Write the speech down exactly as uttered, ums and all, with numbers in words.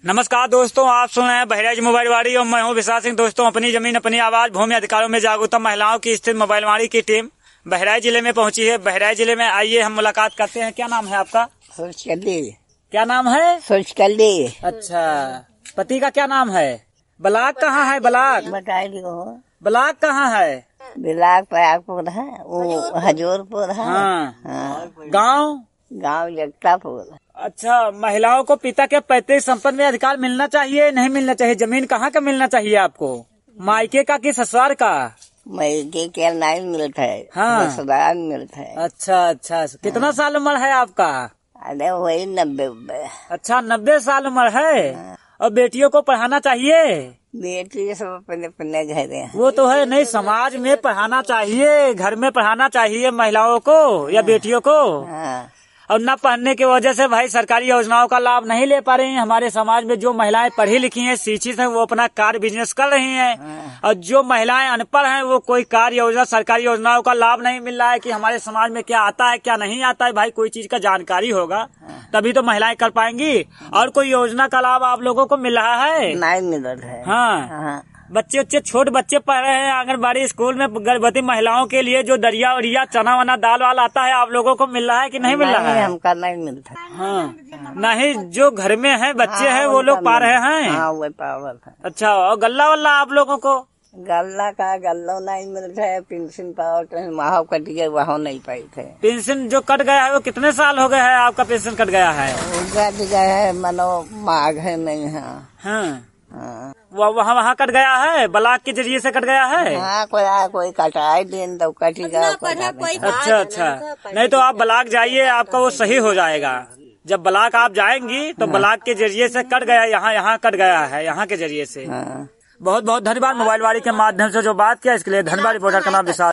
नमस्कार दोस्तों, आप सुन रहे हैं बहराइच मोबाइल वाड़ी और मैं हूं विशाल सिंह। दोस्तों, अपनी जमीन अपनी आवाज, भूमि अधिकारों में जागरूकता महिलाओं की स्थित मोबाइल वाड़ी की टीम बहराइच जिले में पहुंची है। बहराइच जिले में आइए हम मुलाकात करते हैं। क्या नाम है आपका? क्या नाम है? अच्छा, पति का क्या नाम है? ब्लाक कहाँ है? ब्लाक ब्लाक कहाँ है? बिलाक प्रयागपुर है, वो हजूरपुर है। हाँ, हाँ। गाँव गाँव जगतापुर। अच्छा, महिलाओं को पिता के पैतृक संपत्ति में अधिकार मिलना चाहिए, नहीं मिलना चाहिए? जमीन कहाँ का मिलना चाहिए आपको? मायके का कि ससुराल का? मायके के नहीं मिलता है, हाँ। ससुराल मिलता है। अच्छा अच्छा, कितना साल उम्र है आपका? अरे वही नब्बे उब्बे। अच्छा, नब्बे साल उम्र है। और बेटियों को पढ़ाना चाहिए? बेटी सब अपने अपने घर है। वो तो है नहीं, समाज में पढ़ाना चाहिए, घर में पढ़ाना चाहिए महिलाओं को या बेटियों को। हाँ। और न पढ़ने की वजह से भाई सरकारी योजनाओं का लाभ नहीं ले पा रही हैं। हमारे समाज में जो महिलाएं पढ़ी लिखी हैं, शिक्षित हैं, वो अपना कार्य बिजनेस कर रही हैं। और जो महिलाएं अनपढ़ हैं, वो कोई कार्य योजना, सरकारी योजनाओं का लाभ नहीं मिल रहा है कि हमारे समाज में क्या आता है क्या नहीं आता है। भाई कोई चीज का जानकारी होगा तभी तो महिलाएं कर पाएंगी। और कोई योजना का लाभ आप लोगों को मिल रहा है? नहीं मिल रहा है। हाँ, हाँ। बच्चे बच्चे छोटे बच्चे पढ़ रहे हैं आंगनबाड़ी स्कूल में। गर्भवती महिलाओं के लिए जो दरिया उरिया चना वना दाल वाल आता है, आप लोगों को मिल रहा है कि नहीं मिल रहा है? हमका नहीं मिलता। हाँ, नहीं, जो घर में है बच्चे हैं वो लोग पा रहे हैं। हाँ, वो पावर है। अच्छा, और गल्ला वल्ला आप लोगों को? गल्ला का गल्लो नहीं मिलता है। पेंशन पावर वहाँ कट गया, वहाँ नहीं पाई थे। पेंशन जो कट गया है वो कितने साल हो गए है आपका पेंशन कट गया है? कट गया है, मनो माघ है नहीं है। हाँ, हाँ। वो वहाँ वहाँ कट गया है, ब्लाक के जरिए से कट गया है। हाँ, कोई आ, कोई कटाई दिन तो कटेगा। अच्छा अच्छा, नहीं तो आप ब्लाक जाइए, आपका वो सही हो जाएगा। जब ब्लाक आप जाएंगी तो ब्लाक के जरिए से कट गया, यहाँ यहाँ कट गया है, यहाँ के जरिए से। हाँ। बहुत बहुत धन्यवाद। मोबाइल वाड़ी के माध्यम से जो बात किया इसके लिए धन्यवाद। रिपोर्टर का नाम विशाल।